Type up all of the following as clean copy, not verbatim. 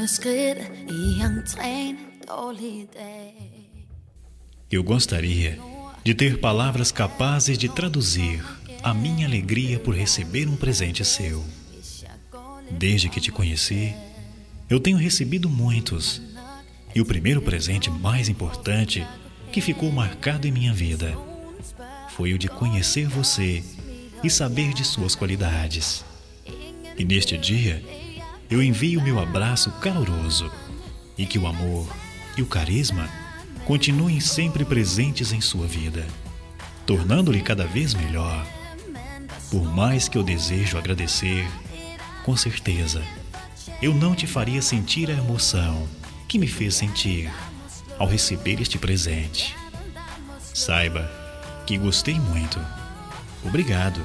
skridt i entréen, dårlig dag. Eu gostaria de ter palavras capazes de traduzir a minha alegria por receber um presente seu. Desde que te conheci, eu tenho recebido muitos. E o primeiro presente mais importante que ficou marcado em minha vida foi o de conhecer você e saber de suas qualidades. E neste dia, eu envio meu abraço caloroso e que o amor e o carisma continuem sempre presentes em sua vida, tornando-lhe cada vez melhor. Por mais que eu desejo agradecer, com certeza, eu não te faria sentir a emoção que me fez sentir ao receber este presente. Saiba que gostei muito. Obrigado.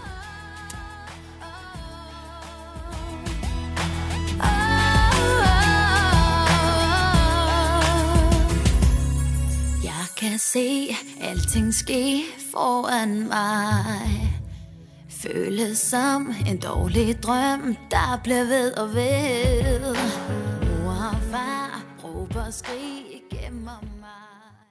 Jeg kan se alting ske foran mig. Føles som en dårlig drøm, der bliver ved og ved. Mor og far råber og skrig.